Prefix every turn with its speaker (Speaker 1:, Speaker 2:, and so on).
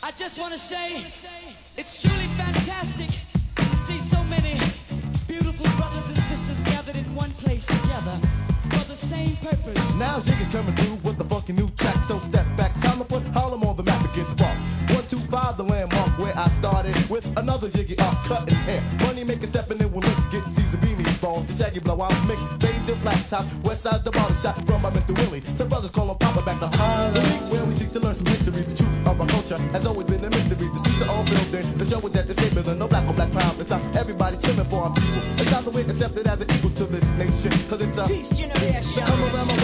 Speaker 1: I just want to say it's truly fantastic to see so many beautiful brothers and sisters gathered in one place together for the same purpose.
Speaker 2: Now Ziggy's coming through with a funky new track, so step back, time to put Harlem on the map and get sparked. 125, the landmark where I started with another Ziggy art cutting hair. Money making stepping in with links, getting Caesar Beanie involved. The Shaggy blowout, mix, fades and flat top. West side's the bottom shot from by Mr. Willie. Some brothers call him Papa back to Harlem. The league where we seek to learn some history. The truth of our culture has always been a mystery. The streets are all filled in. The show is at the state building. No black on black crime. The top. Everybody's chilling for our people. It's time that we accept it as an equal to this nation. Cause it's a
Speaker 3: peace generation.
Speaker 2: Come around my